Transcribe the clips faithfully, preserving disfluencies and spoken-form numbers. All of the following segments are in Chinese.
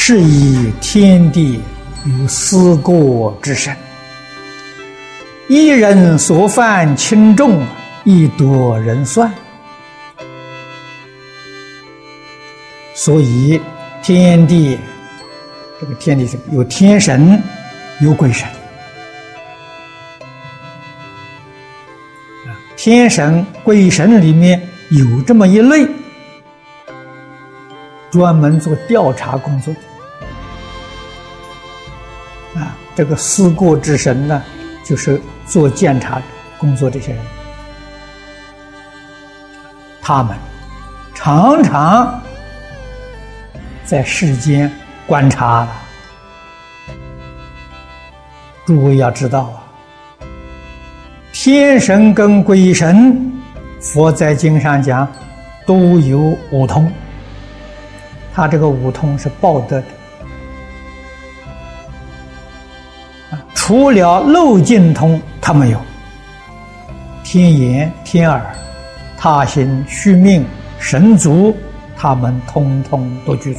是以天地有思过之身，一人所犯轻重，亦多人算。所以天地，这个天地是有天神，有鬼神。天神、鬼神里面有这么一类，专门做调查工作的。啊，这个思过之神呢，就是做监察工作这些人，他们常常在世间观察了。诸位要知道啊，天神跟鬼神，佛在经上讲都有五通，他这个五通是报德的。除了漏尽通，他没有。天眼、天耳、他心、虚命、神足，他们通通都具足。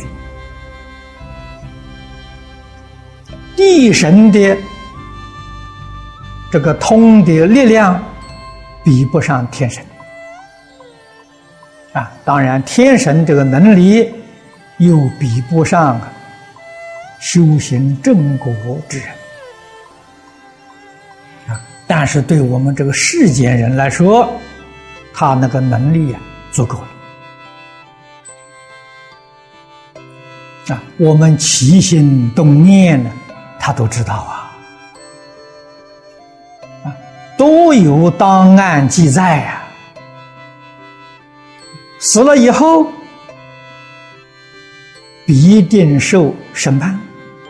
地神的这个通的力量比不上天神啊，当然天神这个能力又比不上修行正果之人啊，但是对我们这个世间人来说，他那个能力啊足够了啊，我们起心动念呢，他都知道啊。都有档案记载呀、啊，死了以后必定受审判。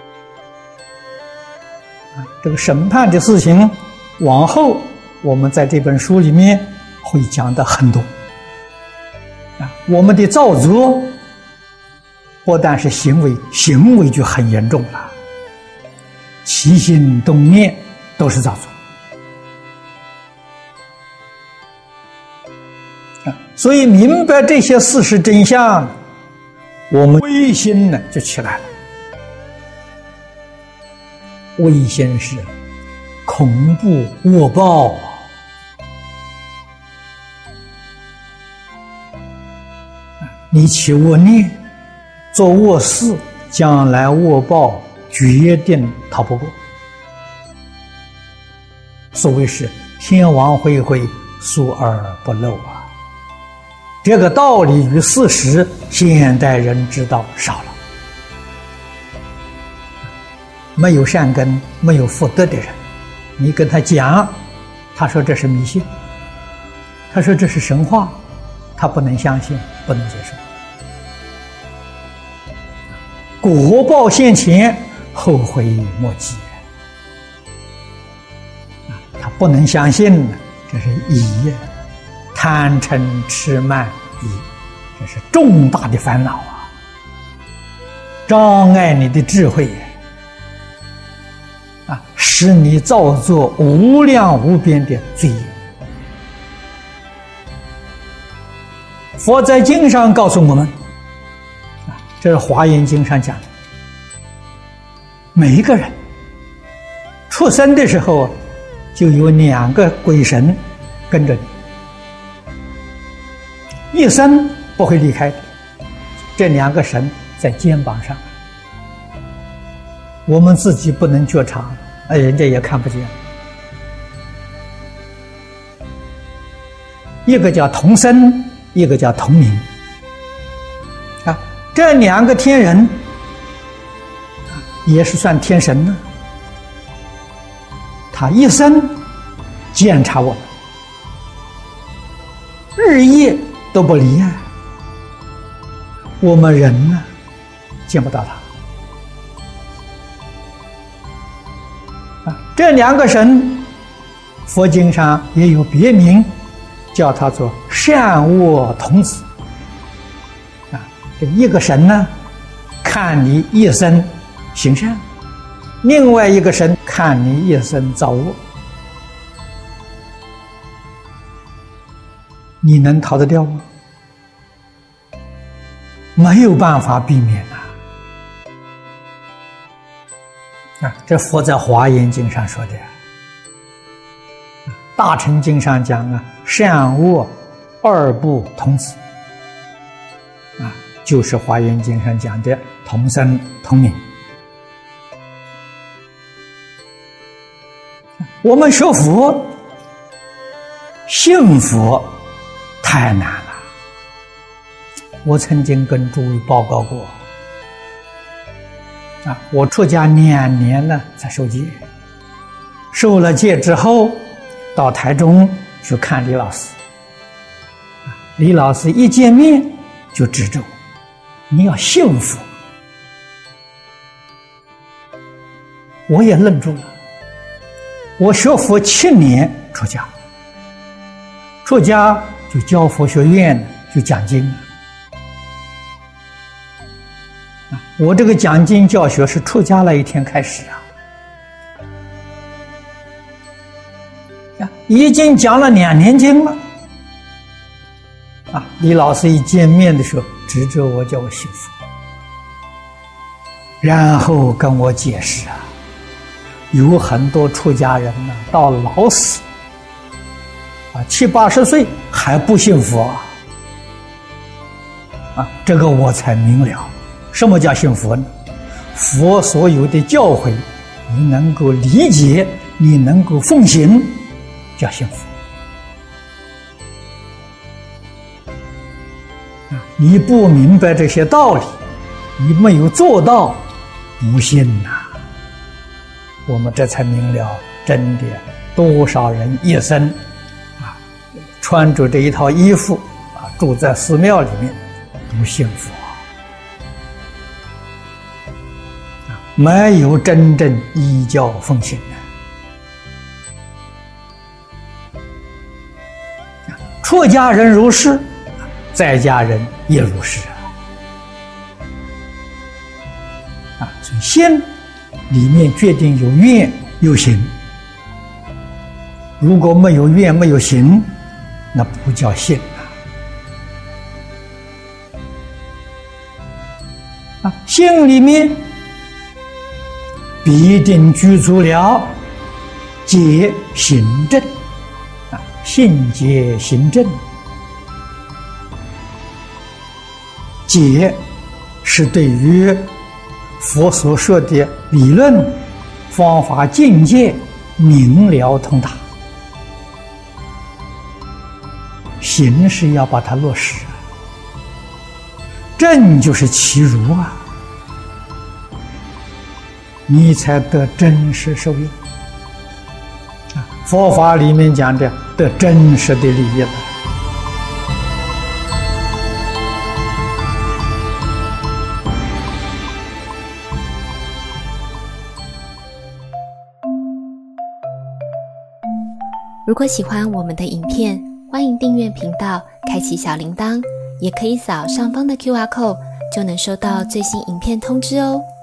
啊，这个审判的事情，往后我们在这本书里面会讲的很多。啊，我们的造作不但是行为，行为就很严重了，起心动念都是造作。所以明白这些事实真相，我们威心呢就起来了。威心是恐怖恶报啊！你起恶念，做恶事，将来恶报决定逃不过。所谓是天网恢恢，疏而不漏啊！这个道理与事实，现代人知道少了。没有善根、没有福德的人，你跟他讲，他说这是迷信，他说这是神话，他不能相信，不能接受。果报现前，后悔莫及。他不能相信，这是疑。贪嗔痴慢疑，这是重大的烦恼啊，障碍你的智慧啊，使你造作无量无边的罪业。佛在经上告诉我们啊，这是《华严经》上讲的，每一个人出生的时候就有两个鬼神跟着你，一生不会离开的。这两个神在肩膀上，我们自己不能觉察，哎，人家也看不见。一个叫同生，一个叫同名啊，这两个天人也是算天神呢。他一生监察我们，日夜都不离啊。我们人呢，见不到他啊。这两个神，佛经上也有别名，叫他做善恶童子啊。这一个神呢，看你一生行善；另外一个神看你一生造恶。你能逃得掉吗？没有办法避免啊！ 啊，这佛在《华严经》上说的，《大乘经》上讲啊，善恶二不同子，啊，就是《华严经》上讲的同生同名。我们学佛信佛太难了，我曾经跟诸位报告过。啊，我出家两年呢才受戒，受了戒之后，到台中去看李老师。李老师一见面就指着我：“你要信佛。”我也愣住了。我学佛七年出家，出家就教佛学院，就讲经。我这个讲经教学是出家那一天开始啊，已经讲了两年经了。啊，李老师一见面的时候，指着我叫我信佛，然后跟我解释啊，有很多出家人呢，到老死啊七八十岁还不信佛啊，啊，这个我才明了。什么叫信佛呢？佛所有的教诲，你能够理解，你能够奉行，叫信佛。你不明白这些道理，你没有做到，不信呐、啊。我们这才明了，真的多少人一生啊，穿着这一套衣服啊，住在寺庙里面，不信佛。没有真正依教奉行的，出家人如是，在家人也如是啊！所以心里面决定有愿有行，如果没有愿没有行，那不叫信啊！啊，心里面必定具足了戒行正啊，信戒行正。戒是对于佛所说的理论方法境界明了通达，行是要把它落实，正就是其如啊，你才得真实受用啊！佛法里面讲的得真实的利益了。 如果喜欢我们的影片，欢迎订阅频道，开启小铃铛，也可以扫上方的 Q R code， 就能收到最新影片通知哦。